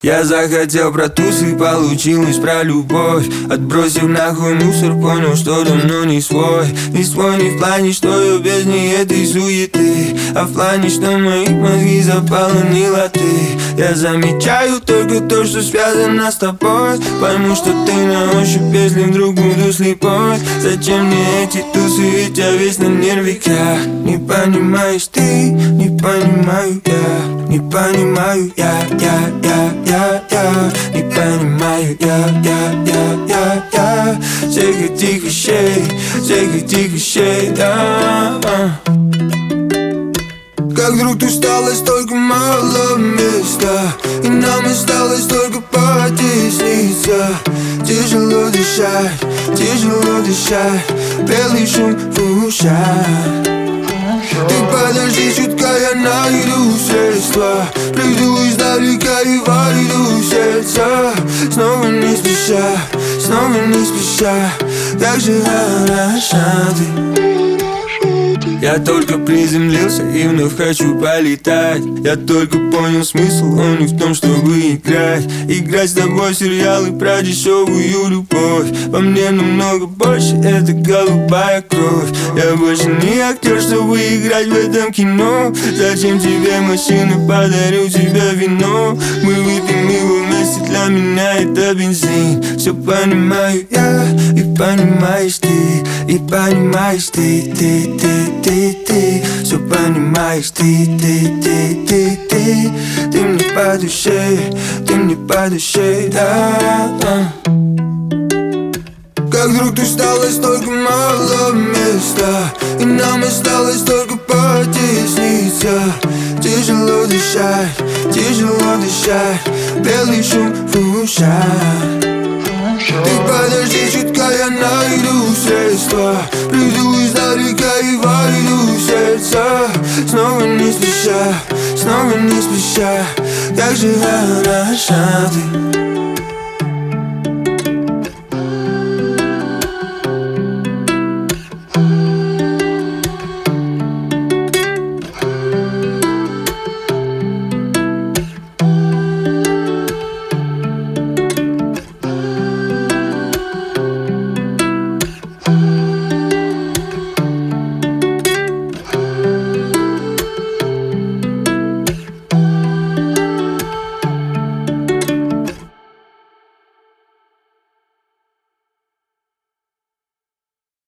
Я захотел про тусы, получилось про любовь. Отбросив нахуй мусор, понял, что давно не свой. Не свой не в плане, что я без ней этой суеты, а в плане, что мои мозги заполонила ты. Я замечаю только то, что связано с тобой. Пойму, что ты на ощупь, если вдруг буду слепой. Зачем мне эти тусы, ведь я весь на нервиках. Не понимаешь ты, не понимаю я. Не понимаю я. Не понимаю я. Всех этих вещей, да. Как вдруг ты стало столько мало места, и нам осталось только потесниться. Тяжело дышать, белый шум в ушах. Ты подожди чутка, я найду средства. Приду издалека и войду в сердце. Снова не спеша, как же хороша ты. Я только приземлился и вновь хочу полетать. Я только понял смысл, он не в том, чтобы играть с тобой в сериалы про дешевую любовь. Во мне намного больше, это голубая кровь. Я больше не актер, чтобы играть в этом кино. Зачем тебе машина, подарю тебе вино. Мы выпьем его вместе, для меня это бензин. Все понимаю я, и понимаешь ты, и понимаешь ты. Все понимаешь ты. Ты мне по душе, да. Как вдруг ты стало столько мало места, и нам осталось только потесниться. Тяжело дышать, белый шум в ушах. Ты подожди чутка, я найду средства. Приду издалека и войду в сердце. Снова не спеша, как же хороша ты.